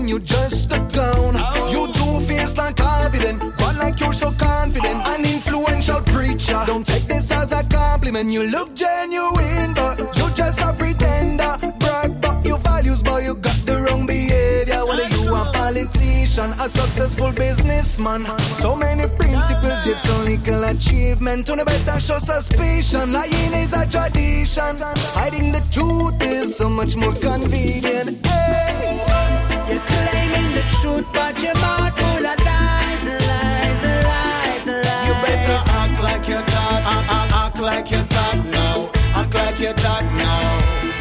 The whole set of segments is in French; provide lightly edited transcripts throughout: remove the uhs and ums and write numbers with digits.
man, you just a clown. You two-faced and confident, one like you're so confident. An influential preacher, don't take this as a compliment. You look genuine, but you just a pretender. Brag about your values, but you got the wrong behavior. Whether you a politician, a successful businessman, so many principles, yet so little achievement. To the better show suspicion, lying is a tradition. Hiding the truth is so much more convenient. Hey. You're claiming the truth, but your mouth full of lies, lies, lies, lies. You better act like you talk, act like you talk now, act like you talk now.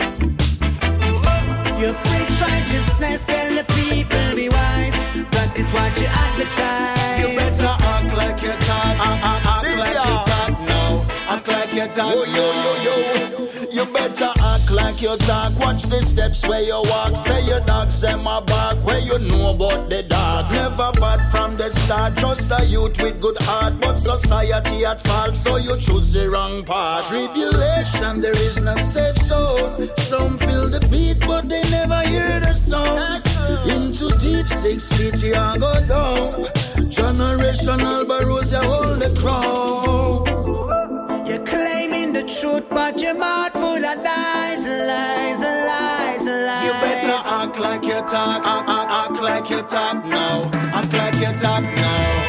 You preach righteousness, tell the people be wise. Practice what you advertise. You better act like you talk, act like you talk now, act like you talk. Oh, yo. You better act like you talk. Watch the steps where you walk. Say your dogs them a bark. Where you know about the dog. Never bad from the start. Just a youth with good heart, but society at fault, so you choose the wrong path. Tribulation, there is no safe zone. Some feel the beat, but they never hear the sound. Into deep 6 feet, you go down. Generational barrows, you hold the crown. You're claiming the truth, but your mouth full of lies, lies, lies, lies. You better act like you talk, act like you talk now, act like you talk now.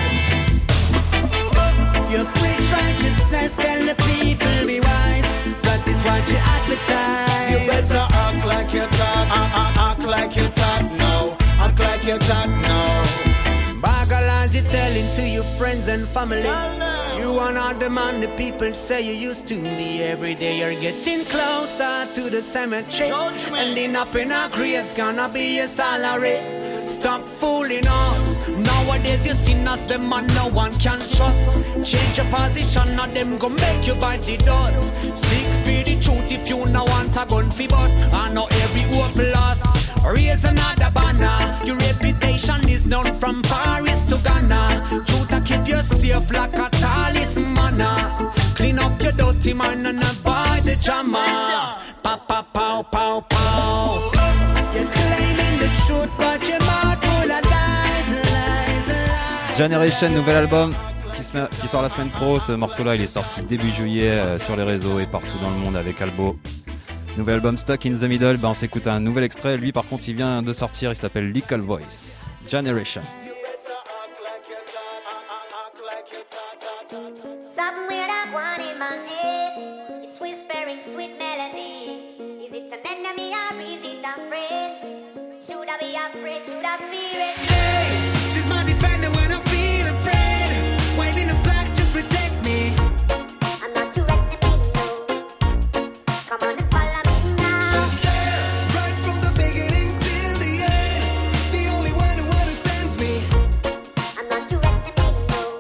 You preach righteousness, tell the people be wise. Practice what you advertise. You better act like you talk, act like you talk now, act like you talk now. Bagalies you're telling to your friends and family. You are not the man the people say you used to be. Every day you're getting closer to the cemetery. Ending up in a grave's gonna be your salary. Stop fooling us. Nowadays you see us, them man no one can trust. Change your position, now them go make you bite the dust. Seek for the truth if you no want a gun for bust. I know every hope lost. Raise another banner. Your reputation is known from Paris to Ghana. Truth to keep you safe like a talisman. Clean up your dirty mind and avoid the drama. Pa pa pow pow pow. You're claiming the truth, but your mouth full of lies, lies, lies. Generation, nouvel album qui sort la semaine pro. Ce morceau-là, il est sorti début juillet sur les réseaux et partout dans le monde avec Albo. Nouvel album Stuck in the Middle, on s'écoute un nouvel extrait. Lui par contre il vient de sortir, il s'appelle Little Voice. Generation. Somewhere that one in my head, it's whispering sweet melody. Is it an enemy or is it a friend? Should I be afraid? Should I fear it? Hey, she's my defender when I feel afraid. Waving a flag to protect me. I'm not your enemy, no. Come on and follow me now. She's there, right from the beginning till the end. The only one who understands me. I'm not your enemy,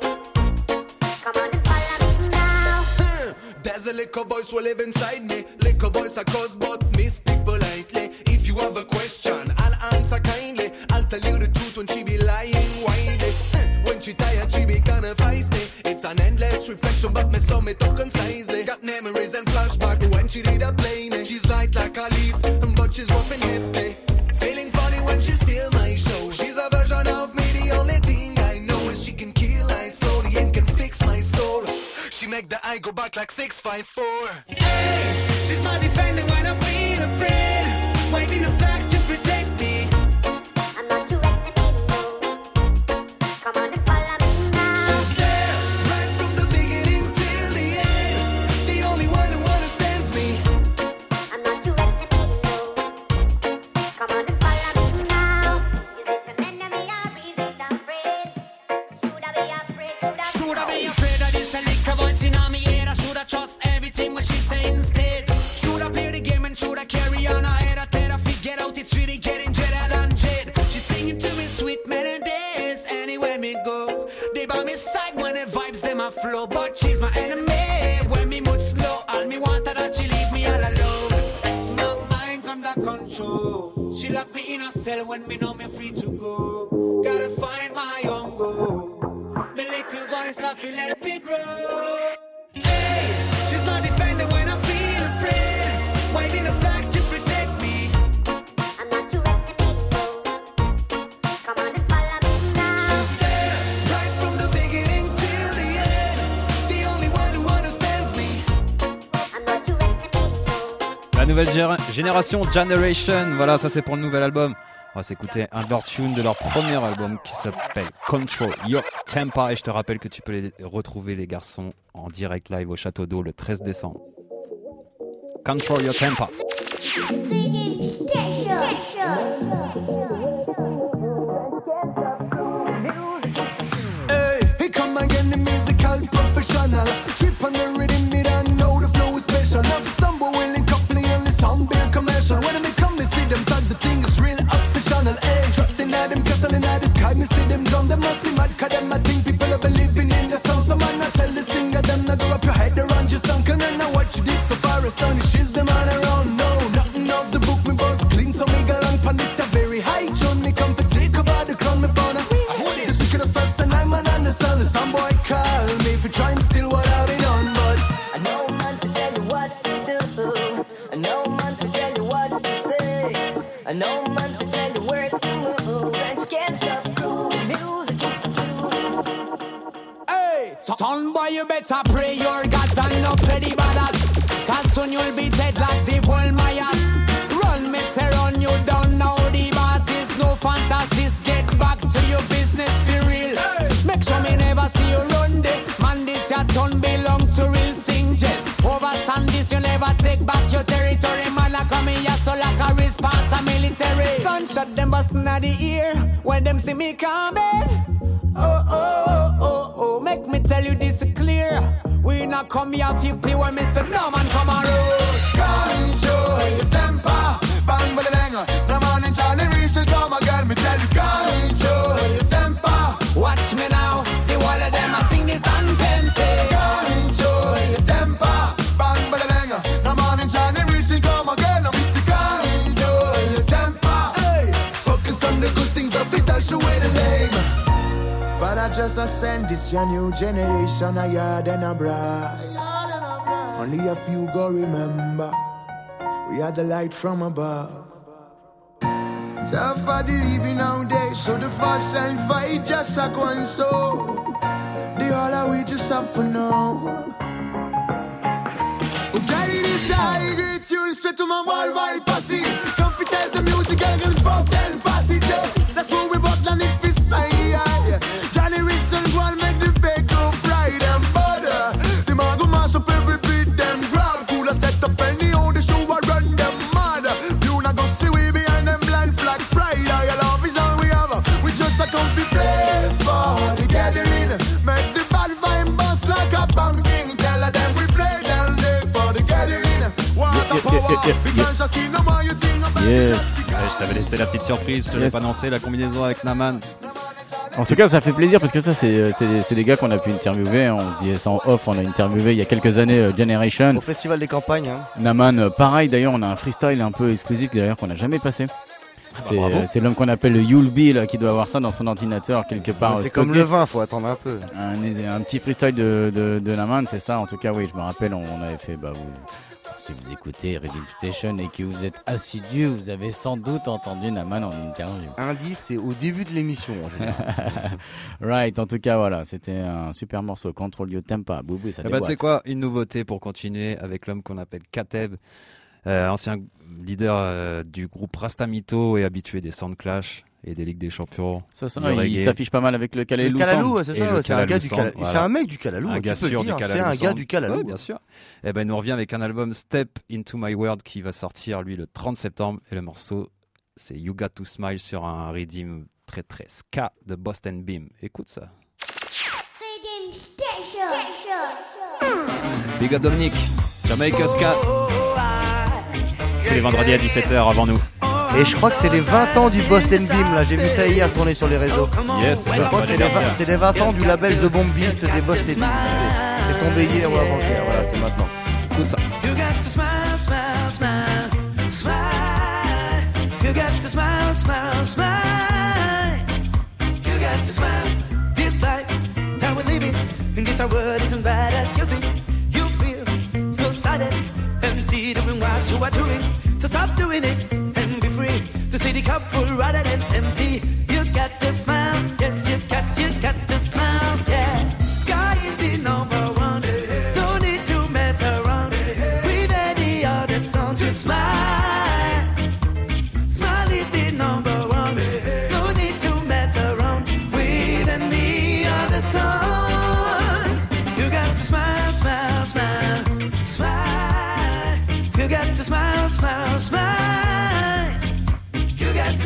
no. Come on and follow me now. There's a little voice will live inside me. Little voice I cause but miss speak politely. If you have a question, I'll answer kindly. I'll tell you the truth when she be lying widely. When she tired, she be kinda feisty. It's an endless reflection, but me sum it up concisely. Got memories and flashback when she did a play me. She's light like a leaf, but she's rough and hefty. Feeling funny when she steal my show. She's a version of me, the only thing I know is she can kill I slowly and can fix my soul. She make the eye go back like 654. Hey, she's my defender when I feel afraid. Waving a flag to protect me. I'm not your enemy, no. Come on and follow me now. She's there, right from the beginning till the end. The only one who understands me. I'm not your enemy, no. Come on and follow me now. Is it an enemy or is it a friend? Should I be afraid? Should I be afraid of this? A little voice in my ear. I should have trust everything what she say instead. Should I play the game and should I carry on ahead? I tell her get out, it's really getting dreaded and dread. She's singing to me sweet melodies anywhere me go. They by me side when the vibes them a flow. But she's my enemy when me mood slow. All me want that she leave me all alone. My mind's under control. She lock me in a cell when me know me free to go. Gotta find my own goal. Me little voice I feel let me grow. Hey, she's my defender when I feel afraid. Waving a flag to protect me. I'm not your enemy, no. nouvelle génération, Generation. Voilà, ça c'est pour le nouvel album. On va s'écouter un de leurs tunes de leur premier album qui s'appelle Control Your Temper. Et je te rappelle que tu peux les retrouver, les garçons, en direct live au Château d'Eau le 13 décembre. Control Your Temper. Hey, here come again the musical professional. Trip on the rhythm, me don't know the flow is special. Love somebody willing coupling on the sound beer commercial. When I come, me see them tag the thing is real obsessional. Hey, trapped in them castle in the sky, me see them drum. Them must see mad, cause them I think people are believing in the song. So man, I tell the singer them not go up your head around your song. Can I know what you did so far astonishes the man around. No, nothing off the book, me boss clean. So me go long pan this a very high John. Me come for take over the crown, me found a the sick of the fuss and I'm an understand. Some boy call me for trying still what I've been on. But I know man to tell you what to do. I know man to tell you what to say. I know man to tell you where to move. And you can't stop grooving. Music is so soothing. Hey, son boy, you better pray your gods and not play the badass. Cause soon you'll be dead like the whole Mayas. Run, mess around, you don't know the bosses. No fantasies, get back to your business, for real. Hey. Make sure me never see you run there. Man, this your turn belong to real sing jets. Overstand this, you never take back your territory. Man, I come here so like a response a military. Gunshot them bustin' at the ear when them see me coming. Oh, make me tell you this clear. We not come here if you play where Mr. No man come on road. control your temper. Bang with the banger. No man in Charlie Reese will come again. Me tell you control your temper. Watch me now, the one of them I sing this anthem. Say Control your temper. Bang with the banger. No man in Charlie Reese will come again. No miss control your temper. Hey, focus on the good things of it. I'll show you the lame. Father just send this your new generation a yard and a bride. Only a few go remember. We are the light from above. Tough for the living nowadays, so the fuss and fight just a go and so. The all are we just have for now. We carry this high grade tune straight to my worldwide posse. Confidence the music and get buff then pass it up. That's what we bought and it is my eye. Johnny Richardson go and make the fake go fly them butter. The man go mash up every beat them grab. Cool set up any how the show a run them mad. You not go see we behind them blind flag pride. Our love is all we have. We just a come to play for the gathering. Make the bad vibe bust like a pumpkin. Tell them we play down there for the gathering. Water power, because I see no more you sing about. Yes. Ouais, je t'avais laissé la petite surprise, je te l'ai pas annoncé, la combinaison avec Naman. En tout cas, ça fait plaisir parce que ça, c'est des gars qu'on a pu interviewer. On dit ça en off, on a interviewé il y a quelques années Generation. Au Festival des Campagnes. Hein. Naman, pareil. D'ailleurs, on a un freestyle un peu exclusif d'ailleurs qu'on n'a jamais passé. C'est l'homme qu'on appelle le Yulby là, qui doit avoir ça dans son ordinateur quelque part. C'est comme le vin, faut attendre un peu. Un petit freestyle de Naman, c'est ça. En tout cas, oui, je me rappelle, on avait fait. Si vous écoutez Rhythm Station et que vous êtes assidu, vous avez sans doute entendu Naman en interview. Indice, c'est au début de l'émission en général. Right, en tout cas, voilà, c'était un super morceau. Control Your Temper, Boubou, ça déboîte. Tu sais quoi, une nouveauté pour continuer avec l'homme qu'on appelle Kateb, ancien leader du groupe Rastamito et habitué des Soundclash et des Ligues des Champions. Ça, il s'affiche pas mal avec le Kalalou. Le Kalalou, c'est ça, c'est un gars du Kalalou. C'est un mec du Kalalou, un gars sûr du Kalalou. C'est un gars du Kalalou. Oui, bien sûr. Et ben, il nous revient avec un album Step Into My World qui va sortir, lui, le 30 septembre. Et le morceau, c'est You Got To Smile sur un rhythm très très ska de Boston Beam. Écoute ça. Rhythm Station. Big up Dominique, Jamaica Ska. Tous les vendredis à 17h avant nous. Et je crois que c'est les 20 ans du Boston Beam, là, j'ai vu ça hier tourner sur les réseaux. Yes, je crois que c'est les 20 ans du label The Bombist des Boston Beam. C'est tombé hier ou avant-hier, voilà, c'est maintenant. Écoute ça. You got to smile, smile, smile, smile. You got to smile, smile, smile. You got to smile. This life that we're living, and this our world isn't bad as you think. You feel so sad and empty doing what you are doing. So stop doing it. To see the cup full rather than empty. You got to smile, yes you got to smile, yeah. Sky is the number one. No need to mess around with any other song to smile.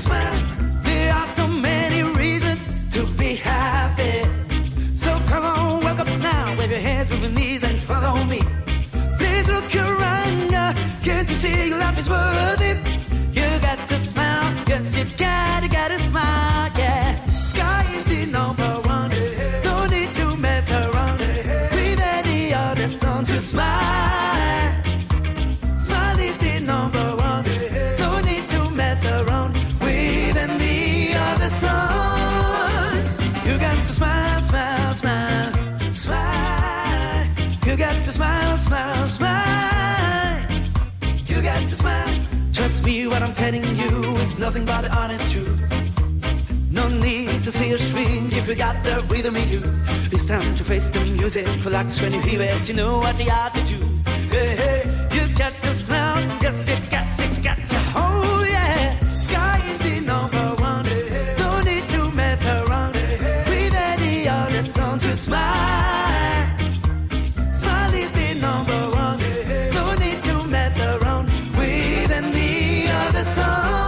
smile. There are so many reasons to be happy. So come on, wake up now, wave your hands, move your knees and follow me. Please look around now, can't you see your life is worth it? You got to smile, yes you gotta smile, yeah. Sky is the number one, no need to mess around with any other song to smile. Smile is the number one, no need to mess around with any other song. You got to smile, smile, smile, smile. You got to smile, smile, smile. You got to smile. Trust me, what I'm telling you is nothing but the honest truth. No need to see a shrink if you got the rhythm in you. It's time to face the music, relax when you hear it. You know what you have to do. Hey, hey, you got to smile, yes you got to. Oh yeah, sky is the number one. No need to mess around with any other song to smile. Smile is the number one. No need to mess around with any other song.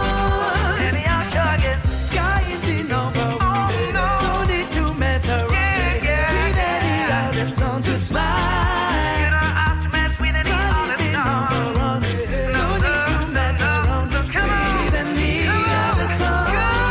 Sky is the number one. No need to mess around with any other song to smile. You don't have to mess with any other song. No need to mess around with any other song.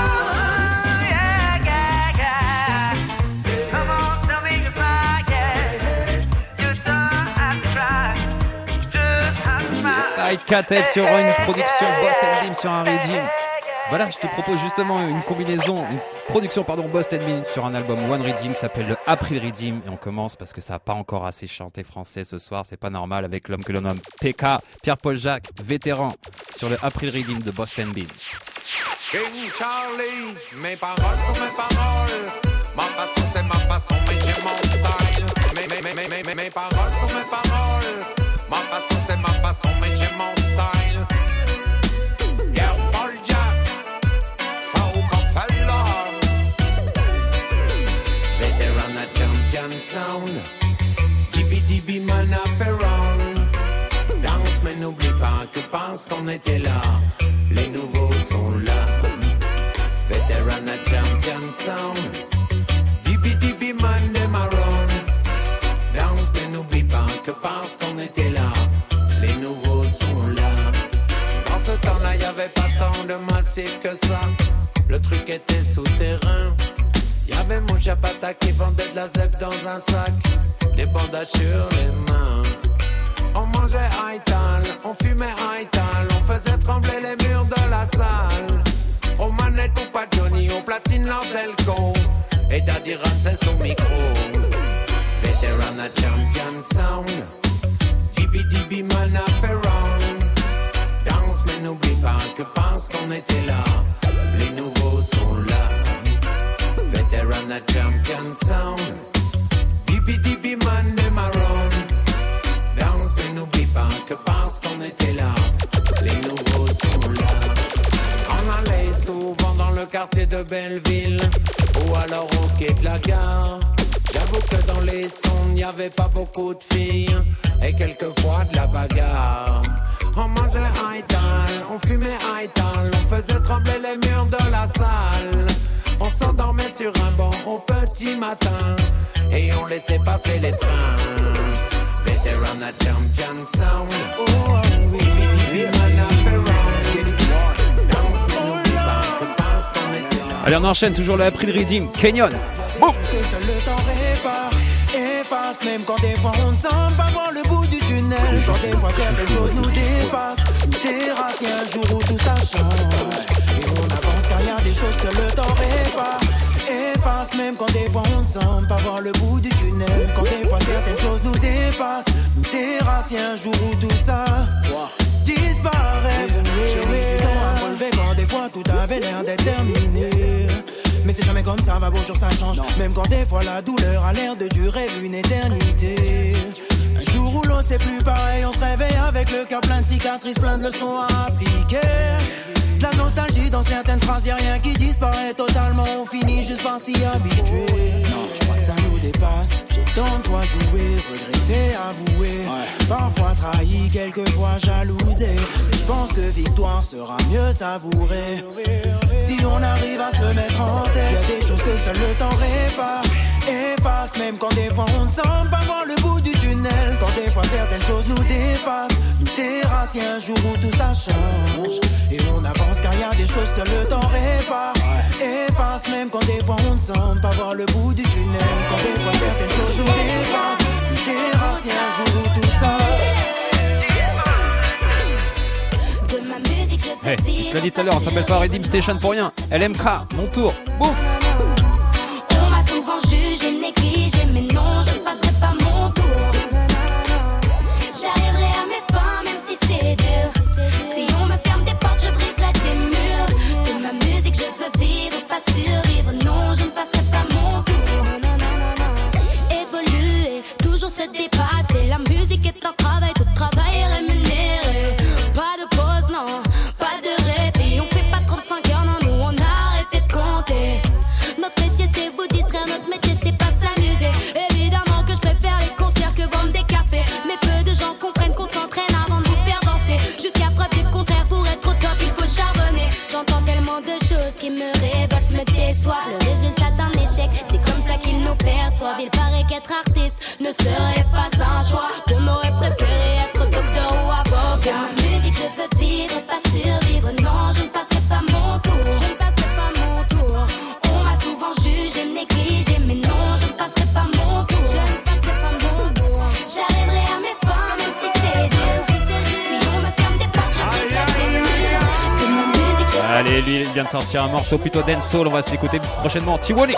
Yeah, yeah, yeah. Come on, don't make it fly, yeah. You don't have to try, just have to smile. Side sur une production Boston Beam sur un Redeem. Voilà, je te propose justement une production Boston Beam sur un album One Redeem qui s'appelle le April Redeem. Et on commence parce que ça n'a pas encore assez chanté français ce soir, c'est pas normal, avec l'homme que l'on nomme PK, Pierre-Paul Jacques, vétéran, sur le April Redeem de Boston Beam. King Charlie, mes paroles sont mes paroles. Ma façon c'est ma façon, mais j'ai mon style. Mes paroles sont mes paroles. Ma façon c'est ma façon, mais j'ai mon style. Pierre-Paul Jacques, ça ou qu'on fait là. Veteran a champion sound. DB man a fait round. Danse mais n'oublie pas que parce qu'on était là, les nouveaux sont là. Veteran a champion sound. DB man dem around. Danse mais n'oublie pas que parce qu'on était là, les nouveaux sont là. Dans ce temps-là, y'avait pas tant de massif que ça. Le truc était souterrain. Y'avait mon chapata qui vendait de la zèbre dans un sac, des bandages sur les mains. On mangeait Haital, on fumait Haital, on faisait trembler les murs de la salle. Aux manettes, on pas Johnny, on platine l'Antelco, et Daddy Ran c'est son micro. Veteran a champion sound. DB man a fait round. Danse mais n'oublie pas que parce qu'on était là, les nouveaux sont là. Veteran a champion sound. DB man dem around. Danse mais n'oublie pas que parce qu'on était là, les nouveaux sont là. On allait souvent dans le quartier de Belleville, ou alors au quai de la gare. J'avoue que dans les sons, y avait pas beaucoup de filles, et quelquefois de la bagarre. On mangeait Haital, on fumait Haital, on faisait trembler les murs de la salle. On s'endormait sur un banc au petit matin, et on laissait passer les trains. Veteran a champion sound. Oh oui, man a fait round. Danse mais n'oublie pas que parce qu'on était là. Allez, on enchaîne toujours le April Redeem, Kenyon. Bon. Que seul le temps répare, efface, même quand des fois on ne semble pas voir le bout du tunnel. Quand des fois certaines choses nous dépassent, nous terrassent, un jour où tout ça change. Et on avance car y a des choses que le temps répare, efface, même quand des fois on ne semble pas voir le bout du tunnel. Quand des fois certaines choses nous dépassent, nous terrassent, un jour où tout ça disparaît. J'ai mis du temps à me relever quand des fois tout avait l'air d'être terminé. Mais c'est jamais comme ça, va beau jour ça change. Même quand des fois la douleur a l'air de durer une éternité. Un jour où l'autre c'est plus pareil, on se réveille avec le cœur plein de cicatrices, plein de leçons à appliquer. De la nostalgie dans certaines phrases, y'a rien qui disparaît totalement. On finit juste par s'y habituer. Je crois que ça nous dépasse. J'ai tant de fois joué, regretté, avoué. Parfois trahi, quelquefois jalousé. Mais je pense que victoire sera mieux savourée si on arrive à se mettre en tête. Y'a des choses que seul le temps répare, efface. Même quand des fois on ne semble pas voir le bout du tunnel. Quand des fois certaines choses nous dépassent, nous terrassent. Y'a un jour où tout ça change et on avance car y'a des choses que le temps répare, efface. Même quand des fois on ne semble pas voir le bout du tunnel. Quand des fois certaines choses nous dépassent, nous terrassent. Y'a un jour où tout ça. Hey, tu l'as dit tout à l'heure, on s'appelle pas Redeem Station pour rien. LMK, mon tour. Boum. On m'a souvent jugé, négligé, mais non, je ne passerai pas mon tour. J'arriverai à mes fins, même si c'est dur. Si on me ferme des portes, je briserai des murs. De ma musique, je veux vivre, pas survivre. Non, je ne passerai pas mon tour. Évoluer, toujours se dépasser. La musique est un travail, tout travail est rémunéré. Pas de pause, non. Pas de répit, on fait pas 35 heures, non, nous on a arrêté de compter. Notre métier c'est vous distraire, notre métier c'est pas s'amuser. Évidemment que je préfère les concerts que vendre des cafés. Mais peu de gens comprennent qu'on s'entraîne avant de vous faire danser. Jusqu'à preuve du contraire, pour être au top il faut charbonner. J'entends tellement de choses qui me révoltent, me déçoivent. Le résultat d'un échec, c'est comme ça qu'ils nous perçoivent. Il paraît qu'être artiste ne serait pas un choix. On aurait préféré être docteur ou avocat. Ma musique je veux vivre, pas survivre. Non, je ne passerai pas mon tour. Je ne passerai pas mon tour. On m'a souvent jugé, négligé, mais non, je ne passerai pas mon tour. Je ne passerai pas mon tour. J'arriverai à mes fins, même si c'est dur. Si on me ferme des portes, je briserai des murs. De ma musique, je veux. Allez, lui, il vient de sortir un morceau plutôt dancehall. On va s'écouter prochainement. Tiwali.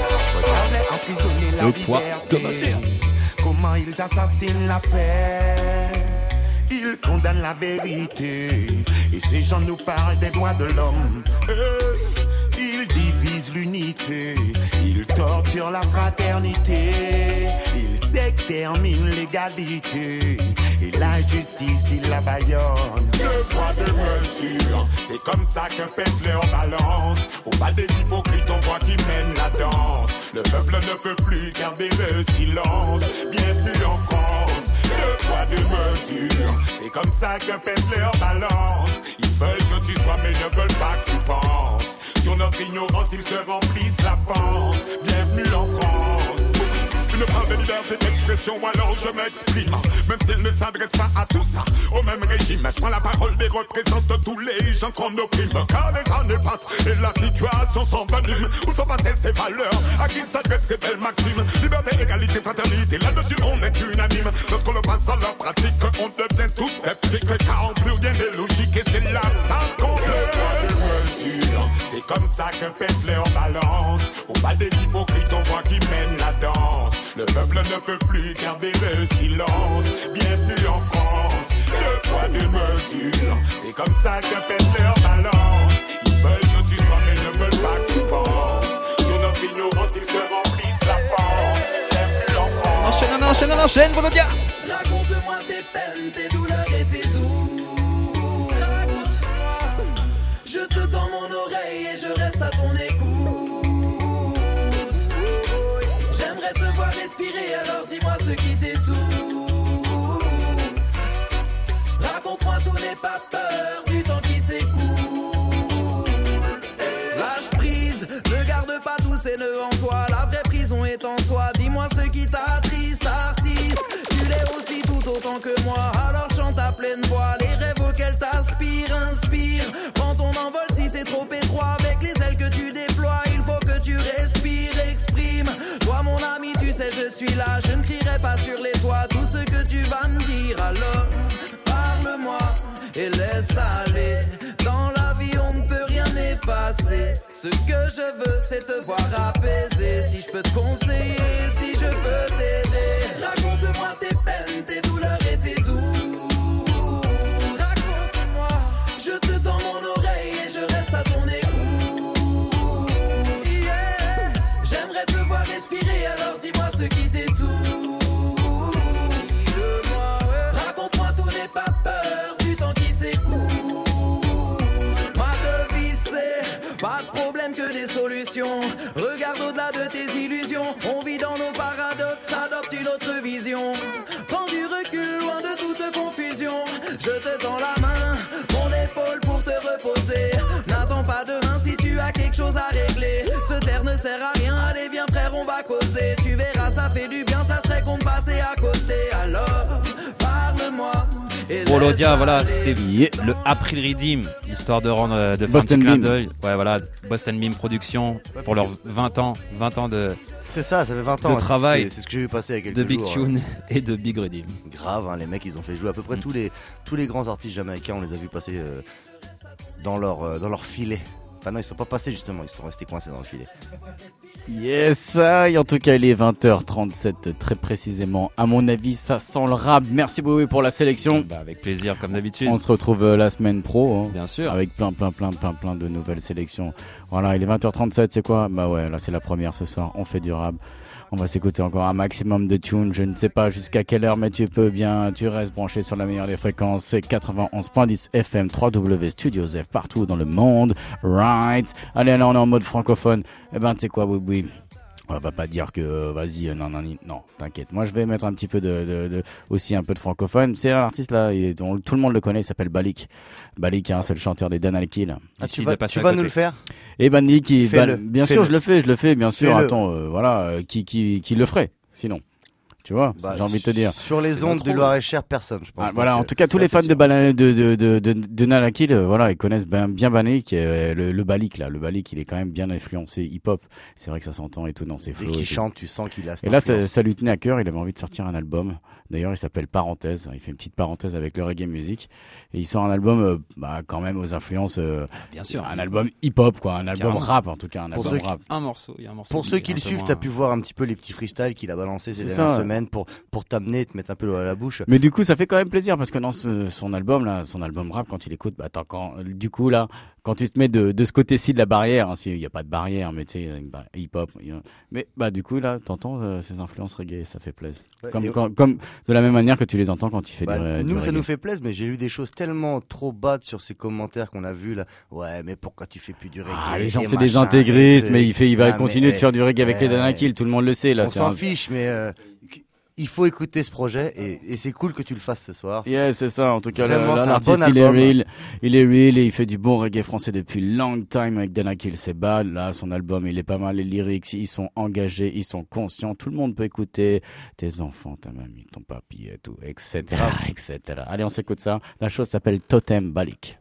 Le poids de mesure. Comment ils assassinent la paix, ils condamnent la vérité. Et ces gens nous parlent des droits de l'homme. Ils divisent l'unité, ils torturent la fraternité, ils exterminent l'égalité. Et la justice, ils la bâillonnent. Le poids de mesure, c'est comme ça que pèse leur balance. Au bas des hypocrites, on voit qu'ils mènent la danse. Le peuple ne peut plus garder le silence. Bienvenue en France. Le poids de mesure, c'est comme ça que pèse leur balance. Ils veulent que tu sois mais ne veulent pas que tu penses. Sur notre ignorance, ils se remplissent la panse. Bienvenue en France. Une preuve de liberté d'expression, alors je m'exprime. Même s'il ne s'adresse pas à tous, au même régime. Je prends la parole et représente tous les gens qu'on opprime. Car les années passent et la situation s'envenime. Où sont passées ces valeurs? À qui s'adressent ces belles maximes? Liberté, égalité, fraternité, là-dessus on est unanime. Lorsqu'on le passe à la pratique, on devient tous sceptiques. Car en plus rien n'est logique et c'est l'absence qu'on veut. C'est comme ça que pèse leur balance. Au bas des hypocrites, on voit qu'ils mènent la danse. Le peuple ne peut plus garder le silence. Bienvenue en France. Le poids de mesure, c'est comme ça que pèse leur balance. Ils veulent que tu sois mais ne veulent pas que tu penses. Sur notre ignorance, ils se remplissent la France. Bienvenue en France. Enchaîne, enchaîne, enchaîne, Volodia. Raconte-moi tes peines, tes douleurs et tes doutes. Je te tends mon oreille et je reste à ton écoute. J'aimerais te voir respirer, alors dis-moi ce qui t'étouffe. Raconte-moi tout, n'aie pas peur du temps qui s'écoule. Lâche prise, ne garde pas tous ces nœuds en toi. La vraie prison est en soi. Dis-moi ce qui t'attriste, artiste. Tu l'es aussi tout autant que moi. Alors chante à pleine voix les rêves auxquels t'aspires, inspire. Prends ton envol si c'est trop étroit. Avec les ailes que tu déploies, il faut que tu respires, exprime. Toi mon ami, tu sais je suis là. Je ne crierai pas sur les toits tout ce que tu vas me dire. Alors parle-moi et laisse aller. Dans la vie on ne peut rien effacer. Ce que je veux c'est te voir apaiser. Si je peux te conseiller, si je peux t'aider. Raconte-moi tes peines, tes douleurs et tes doutes. Raconte-moi, je te tends mon oreille et je reste à ton écoute. Yeah. J'aimerais te voir respirer, alors dis-moi ce qui t'étouffe. Dis-le-moi, ouais. Raconte-moi tout, n'aie pas peur du temps qui s'écoule. Ma devise c'est Pas de problème que des solutions. Regarde au-delà de tes illusions. On vit dans nos paradoxes, adopte une autre vision. Prends du recul, loin de toute confusion. Je te tends la main, mon épaule pour te reposer. N'attends pas demain si tu as quelque chose à régler. Se taire ne sert à rien, allez viens frère on va causer. Tu verras ça fait du bien, ça serait qu'on passait à côté. Alors parle-moi. Prolodia, voilà, c'était le April Redeem, histoire de rendre de faire un petit clin d'œil. Ouais, voilà, Boston Beam Productions pour leurs 20 ans de. C'est ça fait 20 ans de travail. C'est ce que j'ai vu passer il y a quelques jours. De Big jours, Tune et de Big Redeem. Grave, hein, les mecs, ils ont fait jouer à peu près tous les grands artistes jamaïcains. On les a vus passer dans leur filet. Enfin non, ils sont pas passés justement, ils sont restés coincés dans le filet. Yes, en tout cas il est 20h37 très précisément. À mon avis ça sent le rap. Merci beaucoup pour la sélection. Avec plaisir comme d'habitude. On se retrouve la semaine pro, hein, bien sûr, avec plein de nouvelles sélections. Voilà, il est 20h37, c'est quoi? Bah ouais, là c'est la première ce soir, on fait du rap. On va s'écouter encore un maximum de tunes. Je ne sais pas jusqu'à quelle heure, mais tu restes branché sur la meilleure des fréquences. C'est 91.10 FM, 3W Studios F, partout dans le monde. Right. Allez, là, on est en mode francophone. Eh ben, tu sais quoi, oui. On va pas dire que vas-y non, t'inquiète. Moi je vais mettre un petit peu aussi un peu de francophone. C'est un artiste là, tout le monde le connaît, il s'appelle Balik. Balik, hein, c'est le chanteur des Dan Al-Kil. Tu vas nous le faire? Et ben Nick, bien sûr, je le fais, bien sûr. Attends, qui le ferait sinon? Tu vois, j'ai envie de te dire. Sur les ondes du Loir-et-Cher, personne, je pense. Ah, voilà, en tout cas, tous les fans de Nalakil, voilà, ils connaissent bien Balik, le Balik, là. Le Balik, il est quand même bien influencé hip-hop. C'est vrai que ça s'entend et tout dans ses flows. Dès qu'il chante, tu sens qu'il a cette Et là, ça lui tenait à cœur, il avait envie de sortir un album. D'ailleurs, il s'appelle Parenthèse. Il fait une petite parenthèse avec le reggae music. Et il sort un album, quand même aux influences, bien sûr. Un album hip-hop, quoi. Un album rap, en tout cas. Un album rap. Un morceau, il y a un morceau. Pour ceux qui le suivent, t'as pu voir un petit peu les petits freestyles qu'il a balancés ces dernières semaines pour t'amener, te mettre un peu l'eau à la bouche. Mais du coup, ça fait quand même plaisir parce que dans son album rap, quand il écoute, du coup, là, quand tu te mets de ce côté-ci de la barrière, hein, il n'y a pas de barrière, mais tu sais, hip-hop, mais du coup, là, t'entends ces influences reggae, ça fait plaisir. Ouais, comme de la même manière que tu les entends quand il fait du nous, ça reggae. nous fait plaisir, mais j'ai lu des choses tellement trop bad sur ces commentaires qu'on a vus là. Ouais, mais pourquoi tu fais plus du reggae? Les gens, c'est des intégristes, mais il va continuer de faire du reggae avec les Dan Al-Kil, tout le monde le sait, là. On s'en fiche, mais il faut écouter ce projet et c'est cool que tu le fasses ce soir. Yeah, c'est ça. En tout cas, l'artiste, il est real et il fait du bon reggae français depuis long time avec Dan Al-Kil. C'est bad. Là, son album, il est pas mal. Les lyrics, ils sont engagés, ils sont conscients. Tout le monde peut écouter. Tes enfants, ta mamie, ton papy et tout, etc., etc. Allez, on s'écoute ça. La chose s'appelle Totem Balik.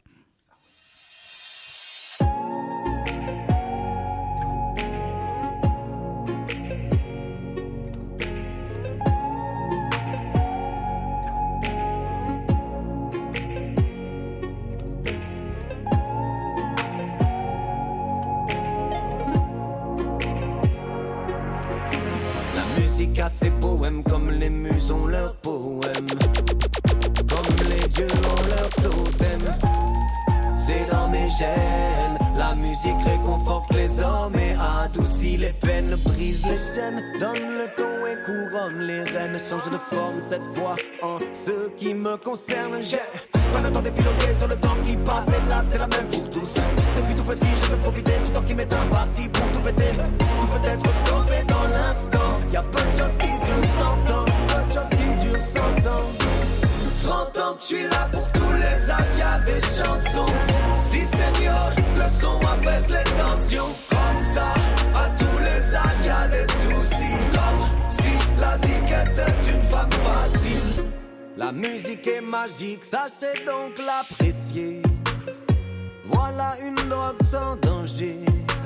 À ces poèmes comme les muses ont leurs poèmes, comme les dieux ont leur totem. C'est dans mes gènes, la musique réconforte les hommes et adoucit les peines, brise les chaînes, donne le ton et couronne les rênes. Change de forme cette fois en ce qui me concerne. J'ai pas le temps d'épiloguer sur le temps qui passe et là c'est la même pour tous. Depuis tout petit je veux profiter du temps qui m'est imparti pour tout péter, tout peut être stoppé dans l'instant. Y'a pas de choses qui durent 100 ans, pas de choses qui durent 100 ans. 30 ans que je suis là pour tous les âges, y'a des chansons. Si seigneur, le son apaise les tensions. Comme ça, à tous les âges, y'a des soucis. Comme si la ziquette est une femme facile. La musique est magique, sachez donc l'apprécier. Voilà une drogue sans danger.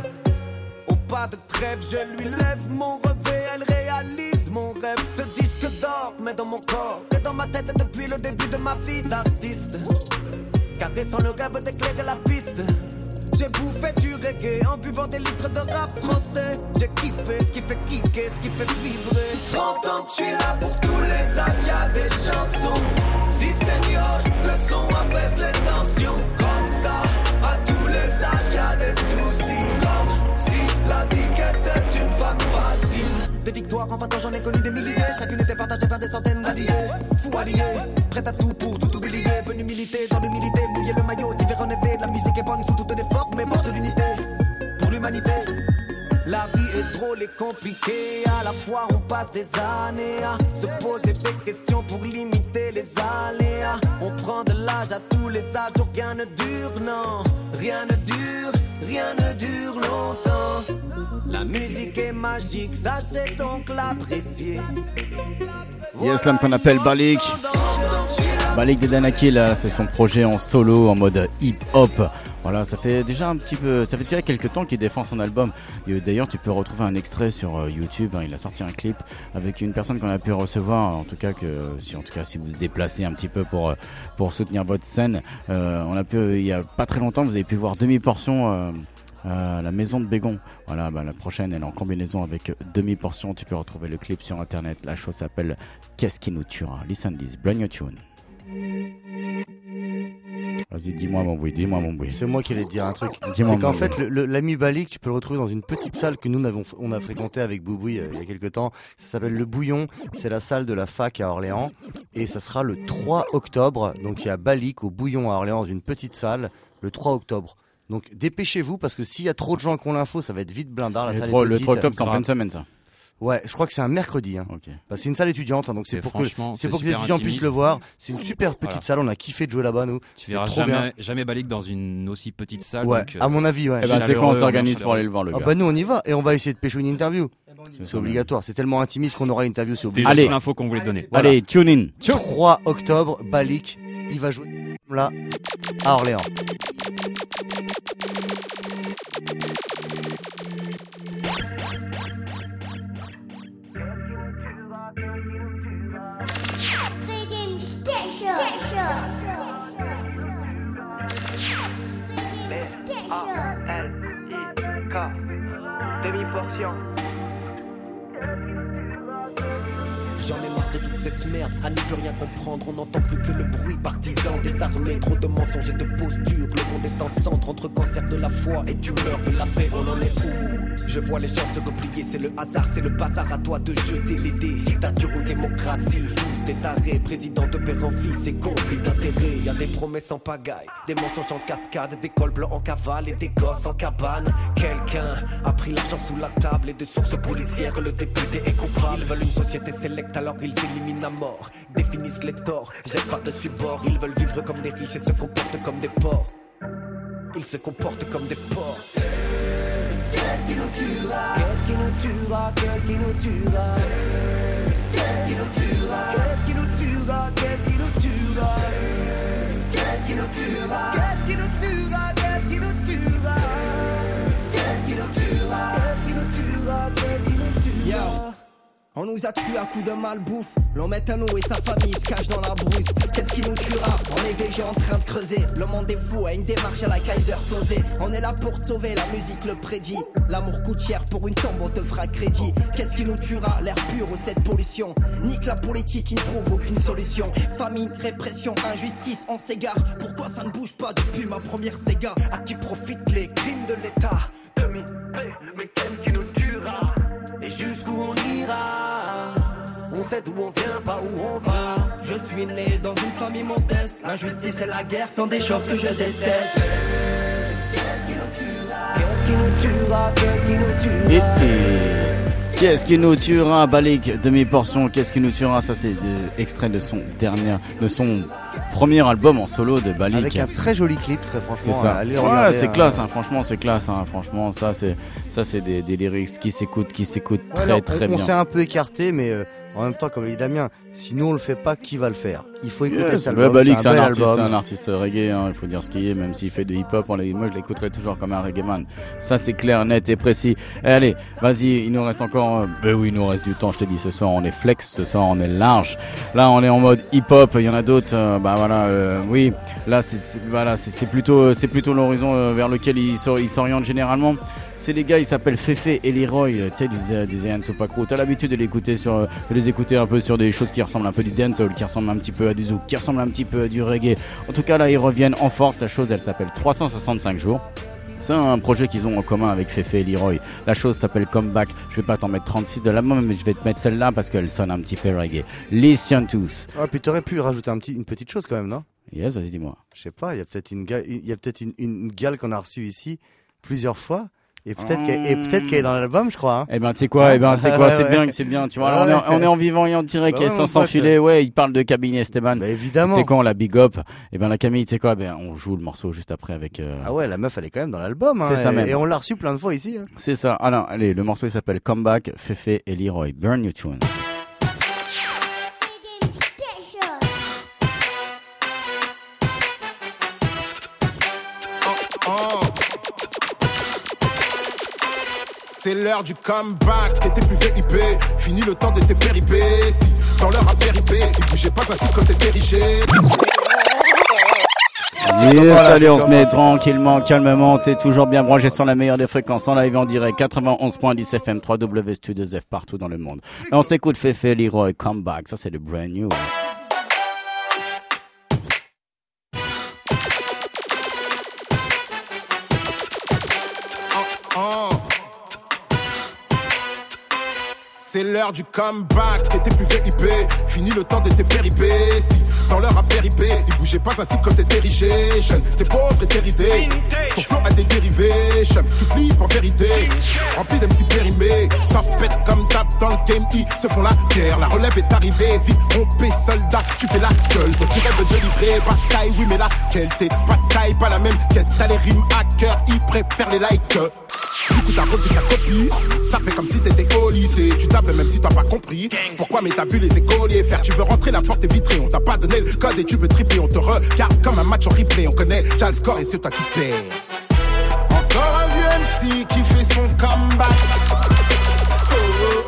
Pas de trêve, je lui lève mon revêt, elle réalise mon rêve. Ce disque d'or met dans mon corps et dans ma tête depuis le début de ma vie d'artiste. Caressant le rêve d'éclairer la piste. J'ai bouffé du reggae en buvant des litres de rap français. J'ai kiffé ce qui fait kicker, ce qui fait vibrer. 30 ans que je suis là pour tous les âges, y'a des chansons. Si seigneur, le son apaise les tensions. Comme ça, à tous les âges, y'a des soucis. Comme si la ziquette est une femme facile. Des victoires en 20 ans, j'en ai connu des milliers. Chacune était partagée par des centaines d'alliés. Fou allié, prête à tout pour tout oublier. Venu militer dans l'humilité, mouiller le maillot, d'hiver en été. La musique est bonne sous toutes les formes, mais porte l'unité. l'humanité. La vie est drôle et compliquée, à la fois on passe des années à se poser des questions pour limiter les aléas. On prend de l'âge à tous les âges, où rien ne dure, non, rien ne dure longtemps. La musique est magique, sachez donc l'apprécier. Yes, l'homme qu'on appelle Balik. Balik de Danaki, là, c'est son projet en solo, en mode hip-hop. Voilà, ça fait déjà quelques temps qu'il défend son album. Et d'ailleurs, tu peux retrouver un extrait sur YouTube. Il a sorti un clip avec une personne qu'on a pu recevoir. En tout cas, si vous vous déplacez un petit peu pour soutenir votre scène, il y a pas très longtemps, vous avez pu voir Demi-Portion. La maison de Bégon. Voilà, la prochaine elle est en combinaison avec Demi-Portion. Tu peux retrouver le clip sur internet. La chose s'appelle Qu'est-ce qui nous tuera? Listen this, brand new tune. Vas-y, dis-moi mon bruit. C'est moi qui allais te dire un truc. Dis-moi c'est qu'en fait, l'ami Balik, tu peux le retrouver dans une petite salle que on a fréquenté avec Bouboui il y a quelques temps. Ça s'appelle Le Bouillon. C'est la salle de la fac à Orléans. Et ça sera le 3 octobre. Donc il y a Balik au Bouillon à Orléans, dans une petite salle, le 3 octobre. Donc dépêchez-vous parce que s'il y a trop de gens qui ont l'info, ça va être vite blindard. La salle est petite, le 3 octobre, c'est en pleine semaine ça. Ouais, je crois que c'est un mercredi. Okay. Bah, c'est une salle étudiante, donc c'est pour que les étudiants puissent le voir. C'est une super petite salle, on a kiffé de jouer là-bas, nous. Tu verras jamais Balik dans une aussi petite salle. Ouais, donc, à mon avis, ouais. Tu sais quoi, on s'organise pour aller le voir, le gars. Bah nous on y va et on va essayer de pêcher une interview. C'est obligatoire, c'est tellement intimiste qu'on aura l'interview, c'est obligatoire. Allez, l'info qu'on voulait donner. Voilà. Allez, tune in. 3 octobre, Balik, il va jouer là à Orléans. L-I-K, demi-portion. J'en ai marre de toute cette merde, à ne plus rien comprendre. On n'entend plus que le bruit partisan désarmé. Trop de mensonges et de postures. Le monde est en centre entre cancer de la foi et tumeur de la paix. On en est où? Je vois les gens se replier, c'est le hasard, c'est le bazar. À toi de jeter les dés. Dictature ou démocratie, tous des tarés. Président de père en fils et conflit d'intérêts. Y'a des promesses en pagaille, des mensonges en cascade, des cols blancs en cavale et des gosses en cabane. Quelqu'un a pris l'argent sous la table et de sources policières le député est coupable. Ils veulent une société sélecte alors ils éliminent à mort, définissent les torts, jettent par-dessus bord. Ils veulent vivre comme des riches et se comportent comme des porcs. Ils se comportent comme des porcs. Qu'est-ce qui nous tuera? Qu'est-ce qui nous tuera? Qu'est-ce qui nous tuera? Qu'est-ce qui nous tuera? Qu'est-ce qui nous tuera? Qu'est-ce qui nous tuera? Qu'est-ce qui nous tuera? Qu'est-ce qui nous tuera? Qu'est-ce qui nous tuera? Qu'est-ce qui nous tuera? Qu'est-ce qui nous tuera? Qu'est-ce qui nous tuera? On nous a tués à coups de malbouffe. L'on met à nous et sa famille se cache dans la brousse. Qu'est-ce qui nous tuera? On est déjà en train de creuser. Le monde est fou à une démarche à la Kaiser Soze. On est là pour te sauver, la musique le prédit. L'amour coûte cher, pour une tombe on te fera crédit. Qu'est-ce qui nous tuera? L'air pur ou cette pollution? Nique la politique qui ne trouve aucune solution. Famine, répression, injustice, on s'égare. Pourquoi ça ne bouge pas depuis ma première Sega? À qui profitent les crimes de l'État? Mais qu'est-ce qui nous tuera? Et jusqu'où on ira? On sait d'où on vient, pas où on va. Je suis né dans une famille modeste. L'injustice et la guerre sont des choses que je déteste. Qu'est-ce qui nous tuera? Qu'est-ce qui nous tuera? Qu'est-ce qui nous tuera? Qu'est-ce qui nous tuera? Balik, demi-portion, qu'est-ce qui nous tuera? Ça c'est extrait de son premier album en solo de Balik. Avec un très joli clip, très franchement. C'est ça. Allez regarder, c'est classe, franchement c'est classe. Franchement ça c'est des lyrics qui s'écoutent très bien. On s'est un peu écarté, mais en même temps, comme dit Damien, si nous on le fait pas, qui va le faire? Il faut écouter cet album. Balik, c'est un artiste reggae, il faut dire ce qu'il est, même s'il fait de hip-hop, moi je l'écouterai toujours comme un reggae man. Ça c'est clair, net et précis. Allez, vas-y, il nous reste encore. Oui, il nous reste du temps, je te dis. Ce soir on est flex, ce soir on est large. Là on est en mode hip-hop, il y en a d'autres. Oui, là c'est plutôt l'horizon vers lequel il s'oriente généralement. C'est les gars, ils s'appellent Fefe et Leroy, tu sais, du Zayan Sopakro. T'as l'habitude de les écouter un peu sur des choses qui ressemblent un peu du dancehall, qui ressemblent un petit peu à du zouk, qui ressemblent un petit peu à du reggae. En tout cas, là, ils reviennent en force. La chose, elle s'appelle 365 jours. C'est un projet qu'ils ont en commun avec Fefe et Leroy. La chose s'appelle Comeback. Je vais pas t'en mettre 36 de l'album, mais je vais te mettre celle-là parce qu'elle sonne un petit peu reggae. Listen tous. Ah, puis t'aurais pu rajouter une petite chose quand même, non? Yes, vas-y, dis-moi. Je sais pas, il y a peut-être une gale qu'on a reçue ici plusieurs fois. Et peut-être qu'elle est dans l'album, je crois. Hein. Eh ben, tu sais quoi, c'est bien, tu vois. Alors, on est en vivant et en direct, et sans s'enfiler. Ouais, il parle de Camille Esteban. Bah, évidemment. Tu sais quoi, on la big up. Eh ben, la Camille, tu sais quoi, on joue le morceau juste après avec. Ah ouais, la meuf, elle est quand même dans l'album. Hein, c'est ça même. Et on l'a reçu plein de fois ici. Hein. C'est ça. Alors, allez, le morceau il s'appelle Comeback, Fefe et Leroy. Burn Your Tune. C'est l'heure du comeback, t'étais plus VIP. Fini le temps de tes péripéties. Dans l'heure à péripé, il bougeait pas ainsi quand t'étais riché. Yes, allez, on se met tranquillement, calmement. T'es toujours bien branché sur la meilleure des fréquences en live en direct. 91.10 FM, 3W Studios F partout dans le monde. Et on s'écoute Fefe, Leroy, Comeback. Ça, c'est le brand new. C'est l'heure du comeback, t'étais plus VIP. Fini le temps de tes péripéties. Dans l'heure à péripé, il bougeait pas ainsi quand t'étais riché. Jeune, t'es pauvre et t'es ridé. Ton flow a des dérivés. Tu flippes en vérité. Rempli d'MC périmés. Ça pète comme tap dans le game. Ils se font la guerre. La relève est arrivée. Vite rompé, soldat. Tu fais la gueule. Toi, tu rêves de livrer. Bataille, oui, mais laquelle t'es bataille, pas la même quête. T'as les rimes à cœur. Ils préfèrent les likes. Du coup, t'as revu ta copie. Ça fait comme si t'étais au lycée. Tu tapes même si t'as pas compris. Pourquoi, mais t'as vu les écoliers faire. Tu veux rentrer, la porte est vitrée. On t'a pas donné le code et tu veux tripler. On te regarde comme un match en replay. On connaît déjà le score et c'est toi qui perds. Encore un vieux MC qui fait son comeback. Oh, oh,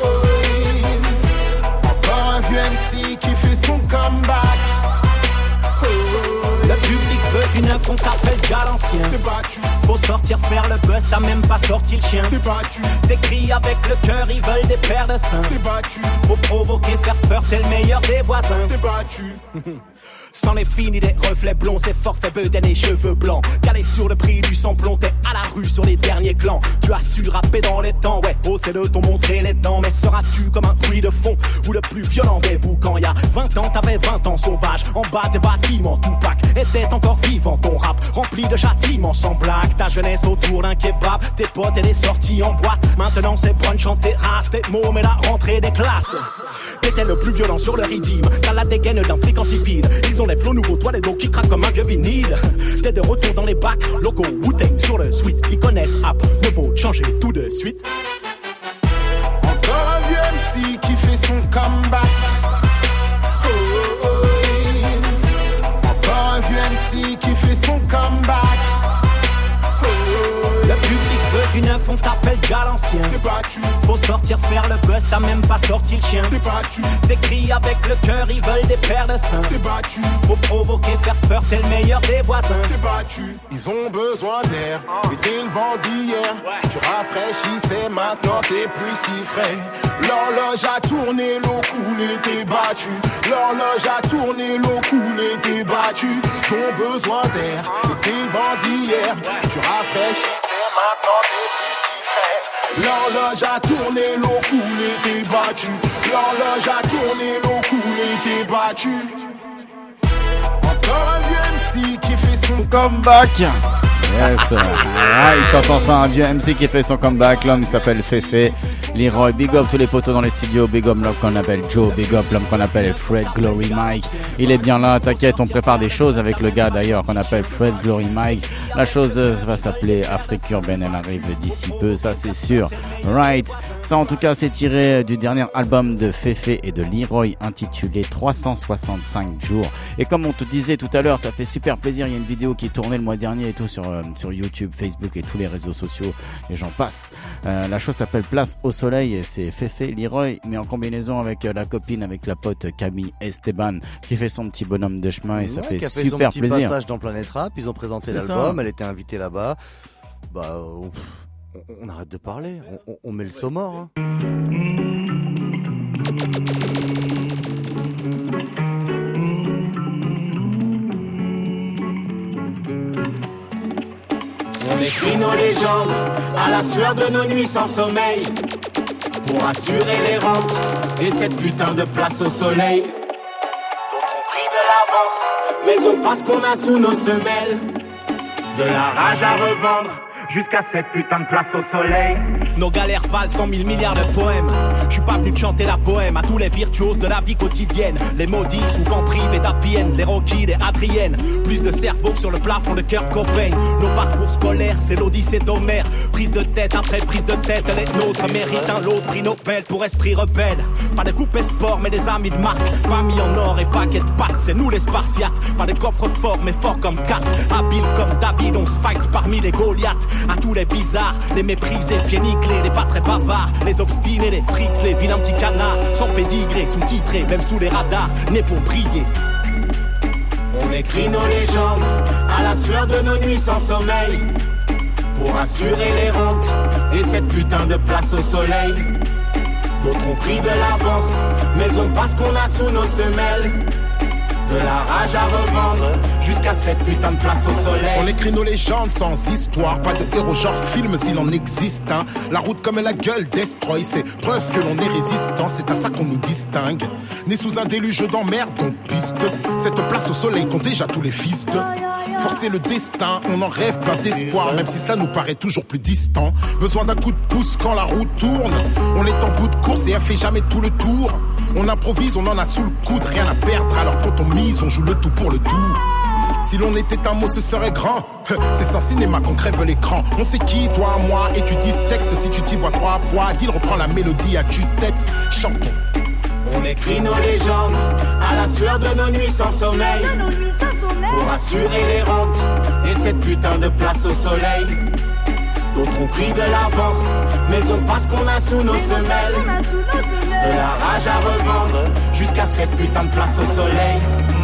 oh. Encore un vieux MC qui fait son comeback. Oh, oh. Le public veut une info, t'appelles déjà l'ancien. T'es battu. Faut sortir faire le buzz, t'as même pas sorti le chien. T'es battu. T'écris avec le cœur, ils veulent des paires de seins. T'es battu. Faut provoquer, faire peur, t'es le meilleur des voisins. T'es battu. Sans les filles ni des reflets blonds, c'est forfait bedaine et cheveux blancs. Calé sur le prix du samplon, t'es à la rue sur les derniers clans. Tu as su rapper dans les temps, ouais, oh c'est le ton montrer les dents. Mais seras-tu comme un bruit de fond ou le plus violent des boucans? Y'a 20 ans, t'avais 20 ans sauvage, en bas des bâtiments Tupac. Était encore vivant ton rap, rempli de châtiments sans blague. Ta jeunesse autour d'un kebab, tes potes et les sorties en boîte. Maintenant c'est brunch en terrasse, tes mômes et la rentrée des classes. T'étais le plus violent sur le rythme, t'as la dégaine d'un flic en civil. Ils ont les flots nouveaux, toi les dos qui craquent comme un vieux vinyle. T'es de retour dans les bacs, logo Wu-Tang sur le suite. Ils connaissent app, ne vaut changer tout de suite. Encore un vieux MC qui fait son comeback. Oh, oh, oh. Encore un vieux MC qui fait son comeback. Oh, oh, oh. Le public veut une info, t'appelles déjà l'ancien. T'es battu. Faut sortir faire le buzz, t'as même pas sorti le chien. T'es battu. T'écris avec le cœur, ils veulent des paires de seins. T'es battu. Faut provoquer, faire peur, t'es le meilleur des voisins. T'es battu. Ils ont besoin d'air. Et t'es le vent d'hier. Tu rafraîchissais, maintenant t'es plus si frais. L'horloge a tourné, l'eau coulée, t'es battu. L'horloge a tourné, l'eau coulée, t'es battu. Ils ont besoin d'air. Et t'es le vent d'hier. Tu rafraîchissais, maintenant t'es plus si frais. L'horloge a tourné, l'eau coulée, t'es battu. L'horloge a tourné, l'eau coulée, t'es battu. Encore un vieux MC qui fait son comeback. Yes. Ah, il t'entend ça, un vieux MC qui fait son comeback. L'homme il s'appelle Fefe, Leroy. Big up tous les potos dans les studios. Big up l'homme qu'on appelle Joe. Big up l'homme qu'on appelle Fred Glory Mike. Il est bien là, t'inquiète, on prépare des choses avec le gars d'ailleurs qu'on appelle Fred Glory Mike. La chose va s'appeler Afrique Urbaine. Elle arrive d'ici peu, ça c'est sûr. Right. Ça en tout cas c'est tiré du dernier album de Fefe et de Leroy intitulé 365 jours. Et comme on te disait tout à l'heure, ça fait super plaisir. Il y a une vidéo qui est tournée le mois dernier et tout sur YouTube, Facebook et tous les réseaux sociaux et j'en passe. La chose s'appelle Place au Soleil et c'est Fefe, Leroy, mais en combinaison avec la copine, avec la pote Camille Esteban qui fait son petit bonhomme de chemin et ça fait qui a super son petit plaisir. Passage dans Planète Rap, ils ont présenté l'album, elle était invitée là-bas. Bah, on arrête de parler, on met le son mort. Hein. On écrit nos légendes à la sueur de nos nuits sans sommeil pour assurer les rentes et cette putain de place au soleil. D'autres ont pris de l'avance, mais on passe qu'on a sous nos semelles. De la rage à revendre, jusqu'à cette putain de place au soleil. Nos galères valent 100 000 milliards de poèmes. Je suis pas venu te chanter la poème à tous les virtuoses de la vie quotidienne. Les maudits, souvent privés d'happy end, les Rocky, les Adriennes. Plus de cerveau que sur le plafond de Kurt Cobain. Nos parcours scolaires, c'est l'Odyssée d'Homère. Prise de tête après prise de tête, les nôtres méritent un lot de prix Nobel pour esprit rebelle. Pas de coupe sport, mais des amis de marque. Famille en or et paquet de pâtes, c'est nous les Spartiates. Pas de coffre fort, mais fort comme 4. Habile comme David, on se fight parmi les Goliaths. À tous les bizarres, les méprisés, pieds nickelés, les pas très bavards, les obstinés, les frics, les vilains petits canards. Sans pédigré, sous-titrés, même sous les radars, nés pour briller. On écrit nos légendes à la sueur de nos nuits sans sommeil, pour assurer les rentes et cette putain de place au soleil. D'autres ont pris de l'avance, mais on passe qu'on a sous nos semelles. De la rage à revendre, jusqu'à cette putain de place au soleil. On écrit nos légendes sans histoire, pas de héros genre film s'il en existe hein. La route comme la gueule destroy, c'est preuve que l'on est résistant. C'est à ça qu'on nous distingue. Né sous un déluge d'emmerde, on piste cette place au soleil qu'ont déjà tous les fils de. Forcer le destin, on en rêve plein d'espoir, même si cela nous paraît toujours plus distant. Besoin d'un coup de pouce quand la roue tourne. On est en bout de course et elle fait jamais tout le tour. On improvise, on en a sous le coude, rien à perdre. Alors quand on mise, on joue le tout pour le tout. Si l'on était un mot, ce serait grand. C'est sans cinéma qu'on crève l'écran. On sait qui, toi, moi, et tu dis ce texte. Si tu t'y vois 3 fois, Adil reprend la mélodie à tue-tête. Chantons. On écrit nos légendes à la sueur de nos nuits sans sommeil, pour assurer les rentes et cette putain de place au soleil. D'autres ont pris de l'avance, mais on passe qu'on a sous nos semelles. De la rage à revendre, jusqu'à cette putain de place au soleil.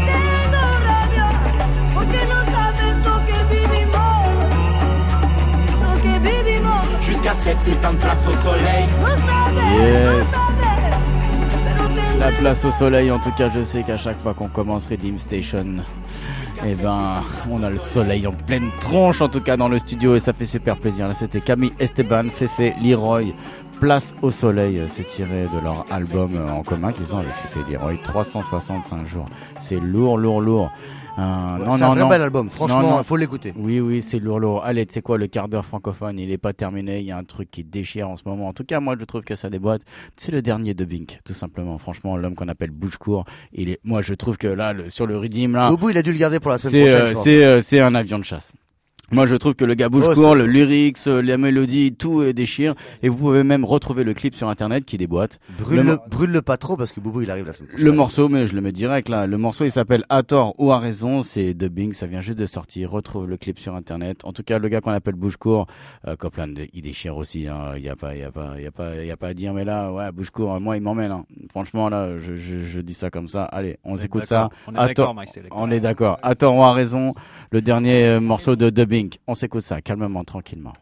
Jusqu'à cette putain de place au soleil. Yes. La place au soleil, en tout cas je sais qu'à chaque fois qu'on commence Redeem Station, eh ben on a le soleil en pleine tronche en tout cas dans le studio et ça fait super plaisir. Là c'était Camille Esteban, Fefe, Leroy, Place au soleil, c'est tiré de leur album en commun qu'ils ont avec Fefe et Leroy, 365 jours. C'est lourd. C'est un très bel album, franchement, il faut l'écouter. Oui, c'est lourd. Allez, tu sais quoi, le quart d'heure francophone, il est pas terminé, il y a un truc qui déchire en ce moment. En tout cas, moi, je trouve que ça déboîte. C'est le dernier de Bink, tout simplement. Franchement, l'homme qu'on appelle Bouchecourt, moi, je trouve que là, sur le Redeem, là. Boubou, il a dû le garder pour la semaine prochaine. C'est un avion de chasse. Moi, je trouve que le gars bouge court, le lyrics, la mélodie, tout déchire. Et vous pouvez même retrouver le clip sur internet qui déboîte. Brûle-le pas trop parce que Boubou, il arrive la semaine prochaine. Le morceau, mais je le mets direct là. Le morceau, il s'appelle À tort ou à raison. C'est de Bing, ça vient juste de sortir. Retrouve le clip sur internet. En tout cas, le gars qu'on appelle Bouchecourt, Copland, il déchire aussi. Hein. Il y a pas à dire. Mais là, ouais, Bouchecourt, moi, il m'emmène. Hein. Franchement, là, je dis ça comme ça. Allez, on écoute ça. On est d'accord, Mike. On est d'accord. À tort ou à raison. Le dernier morceau de Bing. On s'écoute ça calmement, tranquillement.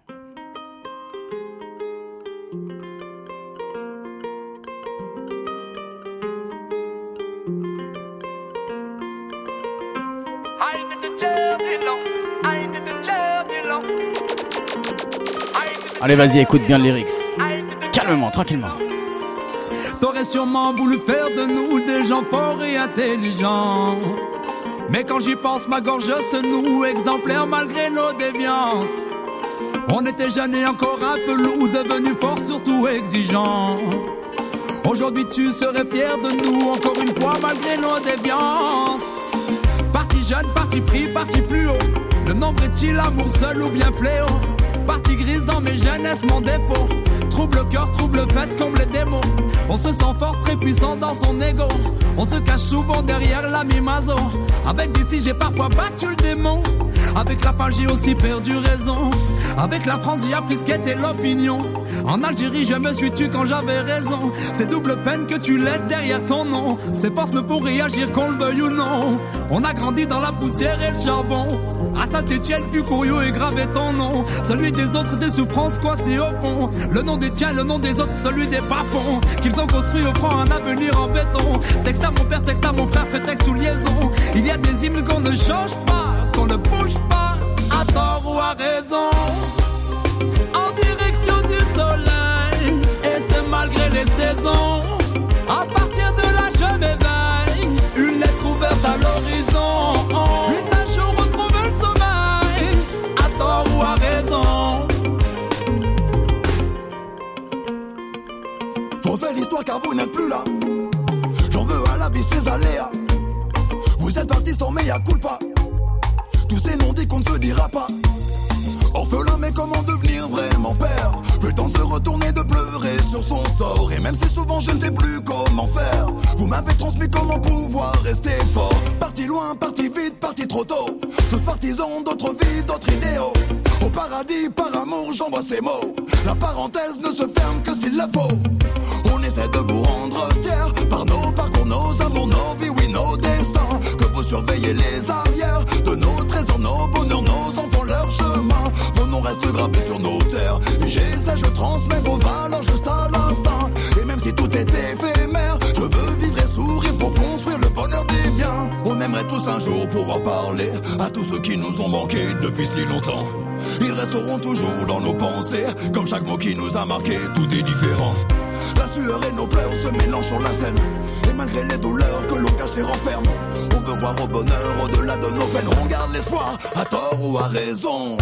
Allez, vas-y, écoute bien le lyrics. Calmement, tranquillement. T'aurais sûrement voulu faire de nous des gens forts et intelligents. Mais quand j'y pense, ma gorge se noue, exemplaire malgré nos déviances. On était jeunes et encore un peu lourds, devenus forts, surtout exigeants. Aujourd'hui tu serais fier de nous, encore une fois malgré nos déviances. Parti jeune, parti pris, parti plus haut. Le nombre est-il amour seul ou bien fléau? Partie grise dans mes jeunesses, mon défaut. Trouble cœur, trouble fête, comble des mots. On se sent fort, très puissant dans son ego. On se cache souvent derrière l'ami Mazo. Avec d'ici j'ai parfois battu le démon. Avec la page j'ai aussi perdu raison. Avec la France j'ai appris ce qu'était l'opinion. En Algérie je me suis tué quand j'avais raison. C'est double peine que tu laisses derrière ton nom. C'est force pour réagir qu'on le veuille ou non. On a grandi dans la poussière et le charbon. À Saint-Étienne, puis Couriot est gravé ton nom. Celui des autres, des souffrances coincées au fond. Le nom des tiens, le nom des autres, celui des papons. Qu'ils ont construit offrant un avenir en béton. Texte à mon père, texte à mon frère, prétexte ou liaison. Il y a des hymnes qu'on ne change pas, qu'on ne bouge pas, à tort ou à raison. En direction du soleil, et ce malgré les saisons. À partir de là je m'éveille, une lettre ouverte à l'horizon. Puis un jour retrouver le sommeil, à tort ou à raison. refais l'histoire car vous n'êtes plus là. J'en veux à la vie ses aléas. Vous êtes partis sans mea culpa. Tous ces noms dits qu'on ne se dira pas. Orphelin mais comment devenir vraiment père? Plus le temps de se retourner, de pleurer sur son sort. Et même si souvent je ne sais plus comment faire, vous m'avez transmis comment pouvoir rester fort. Parti loin, parti vite, parti trop tôt. Tous partisans d'autres vies, d'autres idéaux. Au paradis, par amour, j'envoie ces mots. La parenthèse ne se ferme que s'il le faut. On essaie de vous rendre fiers par nos parcours, nos amours, nos vies, oui, nos destins. Que vous surveillez les arrières de nos trésors, nos bonheurs, nos enfants, leur chemin. Vos noms restent gravés sur nos terres. Et j'essaie, je transmets vos valeurs juste à l'instinct. Et même si tout est éphémère, je veux vivre et sourire pour construire le bonheur des miens. On aimerait tous un jour pouvoir parler à tous ceux qui nous ont manqué depuis si longtemps. Ils resteront toujours dans nos pensées, comme chaque mot qui nous a marqué, tout est différent. La sueur et nos pleurs se mélangent sur la scène. Et malgré les douleurs que l'on cache et renferme, on veut voir au bonheur au-delà de nos peines. On garde l'espoir, à tort ou à raison.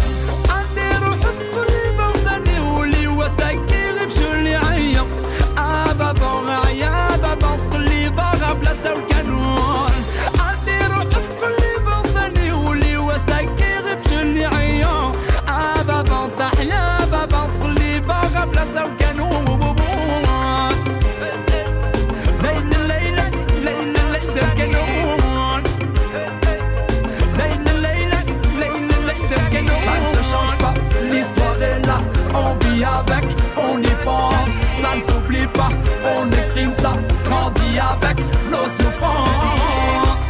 Avec, on y pense, ça ne s'oublie pas, on exprime ça, grandit avec nos souffrances.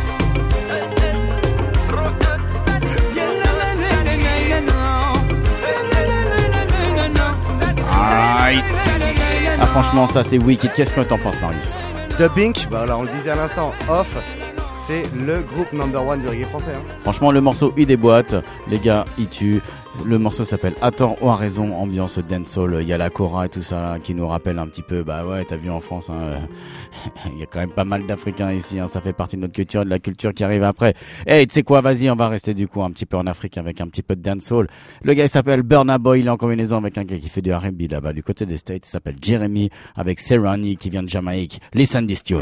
Aïe. Ah franchement ça c'est wicked, qu'est-ce que t'en penses Marius? The Bink, bah là on le disait à l'instant, Off, c'est le groupe number one du reggae français hein. Franchement le morceau il déboîte, les gars il tue. Le morceau s'appelle À tort ou à raison, ambiance dancehall, il y a la Cora et tout ça là, qui nous rappelle un petit peu, bah ouais t'as vu en France hein, il y a quand même pas mal d'Africains ici, hein, ça fait partie de notre culture, de la culture qui arrive après. Hey tu sais quoi, vas-y on va rester du coup un petit peu en Afrique avec un petit peu de dancehall. Le gars il s'appelle Burna Boy, il est en combinaison avec un gars qui fait du R&B là-bas du côté des States, il s'appelle Jeremy avec Serrani qui vient de Jamaïque. Listen this tune.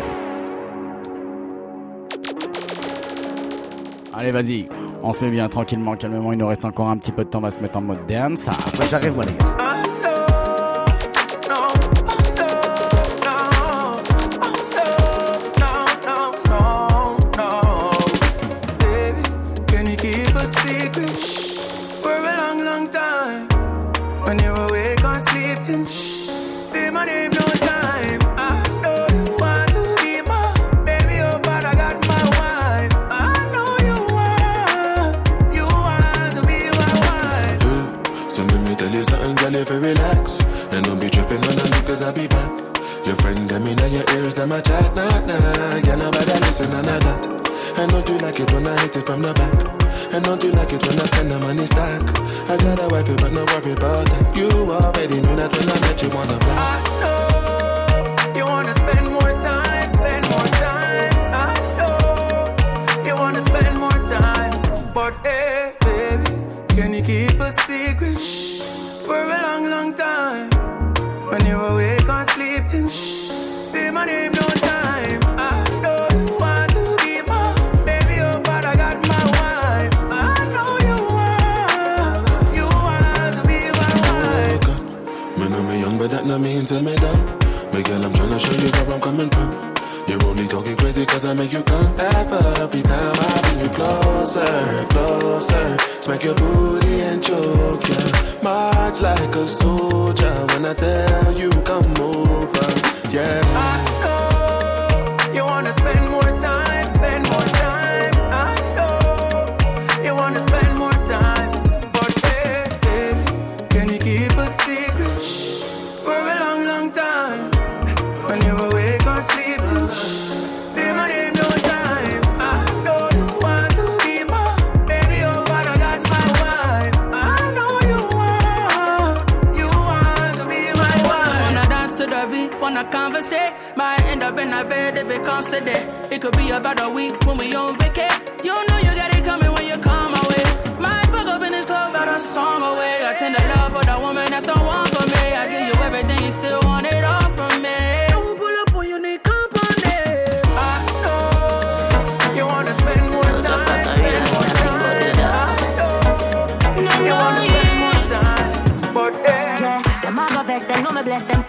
Allez vas-y, on se met bien tranquillement, calmement, il nous reste encore un petit peu de temps, on va se mettre en mode dance. Moi j'arrive moi les gars. Relax and don't be tripping when I look cause I be back. Your friend them in your ears, them a chat, nah. Can nobody listen to that? And don't you like it when I hit it from the back? And don't you like it when I spend the money stack? I got a wife but no worry about that. You already knew that when I met you on the back. I know you wanna spend more time, I know you wanna spend more time. But hey baby, can you keep a secret? For a long, long time. When you're awake or sleeping, say my name no time. I don't want to be my baby, oh, but I got my wife. I know you want to be my wife. Oh God, me know me young, but that not mean to me dumb. My girl, I'm tryna show you where I'm coming from. You're only talking crazy cause I make you come. Every time I bring you closer, closer. Smack your booty and choke ya. March like a soldier when I tell you come over. Yeah. I know you wanna spend more time, I know you wanna spend more time. But hey, baby, can you keep a secret for a long, long time? When you're awake or sleeping, say my name no time. I don't want to be my baby, oh, but I got my wife. I know you want to be my wife. Wanna dance to the beat, wanna conversate. Might end up in a bed if it comes to that. It could be about a week when we on vacay. You know you got it coming when you come my way. Might fuck up in this club, got a song away. I tend to love for the woman that's the one for me. I give you everything, you still